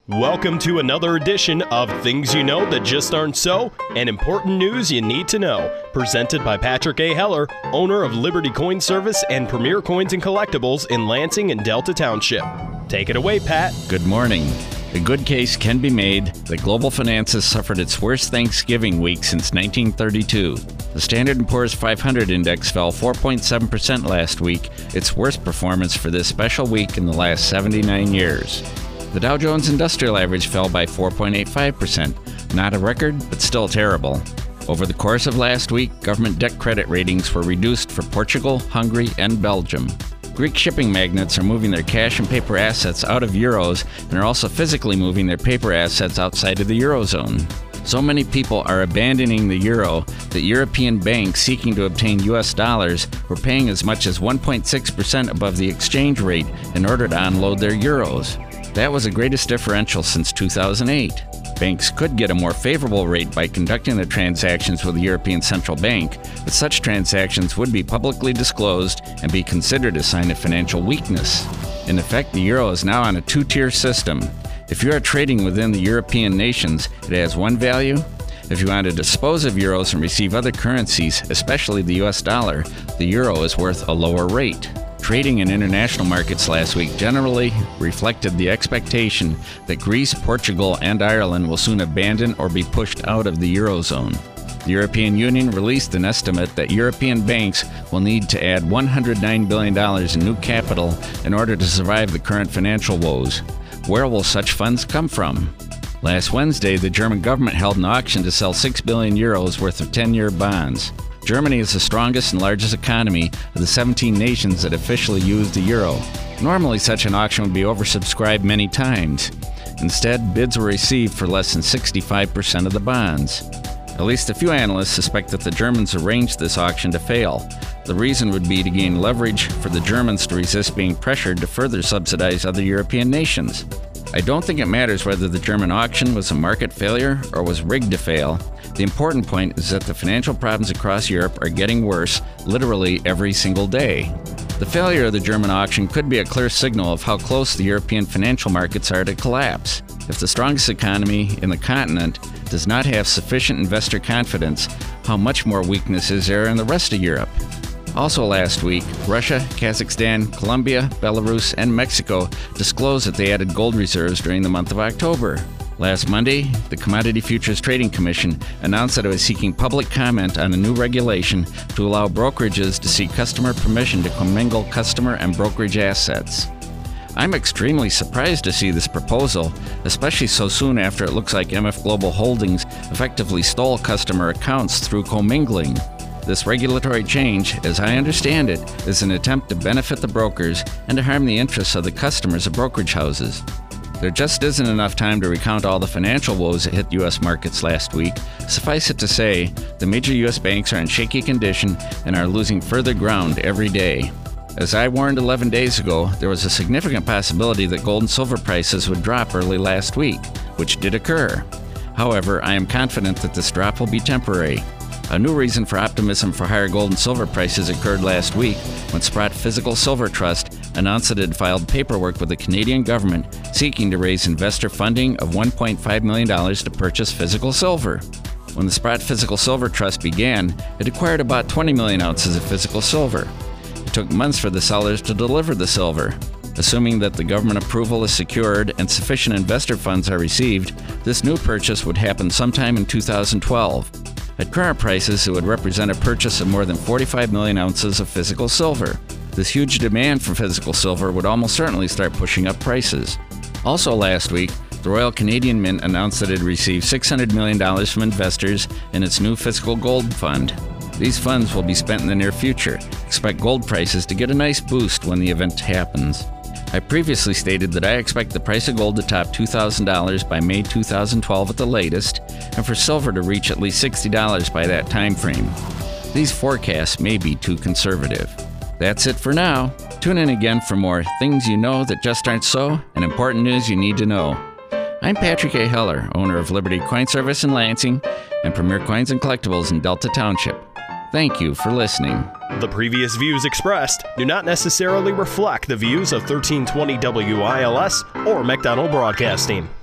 Welcome to another edition of Things You Know That Just Aren't So, and important news you need to know. Presented by Patrick A. Heller, owner of Liberty Coin Service and Premier Coins and Collectibles in Lansing and Delta Township. Take it away, Pat. Good morning. A good case can be made that global finances suffered its worst Thanksgiving week since 1932. The Standard & Poor's 500 index fell 4.7% last week, its worst performance for this special week in the last 79 years. The Dow Jones Industrial Average fell by 4.85%. Not a record, but still terrible. Over the course of last week, government debt credit ratings were reduced for Portugal, Hungary, and Belgium. Greek shipping magnates are moving their cash and paper assets out of euros and are also physically moving their paper assets outside of the eurozone. So many people are abandoning the euro that European banks seeking to obtain US dollars were paying as much as 1.6% above the exchange rate in order to unload their euros. That was the greatest differential since 2008. Banks could get a more favorable rate by conducting their transactions with the European Central Bank, but such transactions would be publicly disclosed and be considered a sign of financial weakness. In effect, the euro is now on a two-tier system. If you are trading within the European nations, it has one value. If you want to dispose of euros and receive other currencies, especially the US dollar, the euro is worth a lower rate. Trading in international markets last week generally reflected the expectation that Greece, Portugal, and Ireland will soon abandon or be pushed out of the Eurozone. The European Union released an estimate that European banks will need to add $109 billion in new capital in order to survive the current financial woes. Where will such funds come from? Last Wednesday, the German government held an auction to sell 6 billion euros worth of 10-year bonds. Germany is the strongest and largest economy of the 17 nations that officially use the euro. Normally, such an auction would be oversubscribed many times. Instead, bids were received for less than 65% of the bonds. At least a few analysts suspect that the Germans arranged this auction to fail. The reason would be to gain leverage for the Germans to resist being pressured to further subsidize other European nations. I don't think it matters whether the German auction was a market failure or was rigged to fail. The important point is that the financial problems across Europe are getting worse literally every single day. The failure of the German auction could be a clear signal of how close the European financial markets are to collapse. If the strongest economy in the continent does not have sufficient investor confidence, how much more weakness is there in the rest of Europe? Also last week, Russia, Kazakhstan, Colombia, Belarus, and Mexico disclosed that they added gold reserves during the month of October. Last Monday, the Commodity Futures Trading Commission announced that it was seeking public comment on a new regulation to allow brokerages to seek customer permission to commingle customer and brokerage assets. I'm extremely surprised to see this proposal, especially so soon after it looks like MF Global Holdings effectively stole customer accounts through commingling. This regulatory change, as I understand it, is an attempt to benefit the brokers and to harm the interests of the customers of brokerage houses. There just isn't enough time to recount all the financial woes that hit U.S. markets last week. Suffice it to say, the major U.S. banks are in shaky condition and are losing further ground every day. As I warned 11 days ago, there was a significant possibility that gold and silver prices would drop early last week, which did occur. However, I am confident that this drop will be temporary. A new reason for optimism for higher gold and silver prices occurred last week when Sprott Physical Silver Trust announced that it had filed paperwork with the Canadian government seeking to raise investor funding of $1.5 million to purchase physical silver. When the Sprott Physical Silver Trust began, it acquired about 20 million ounces of physical silver. It took months for the sellers to deliver the silver. Assuming that the government approval is secured and sufficient investor funds are received, this new purchase would happen sometime in 2012. At current prices, it would represent a purchase of more than 45 million ounces of physical silver. This huge demand for physical silver would almost certainly start pushing up prices. Also last week, the Royal Canadian Mint announced that it had received $600 million from investors in its new physical gold fund. These funds will be spent in the near future. Expect gold prices to get a nice boost when the event happens. I previously stated that I expect the price of gold to top $2,000 by May 2012 at the latest, and for silver to reach at least $60 by that time frame. These forecasts may be too conservative. That's it for now. Tune in again for more Things You Know That Just Aren't So and important news you need to know. I'm Patrick A. Heller, owner of Liberty Coin Service in Lansing and Premier Coins and Collectibles in Delta Township. Thank you for listening. The previous views expressed do not necessarily reflect the views of 1320 WILS or McDonald Broadcasting.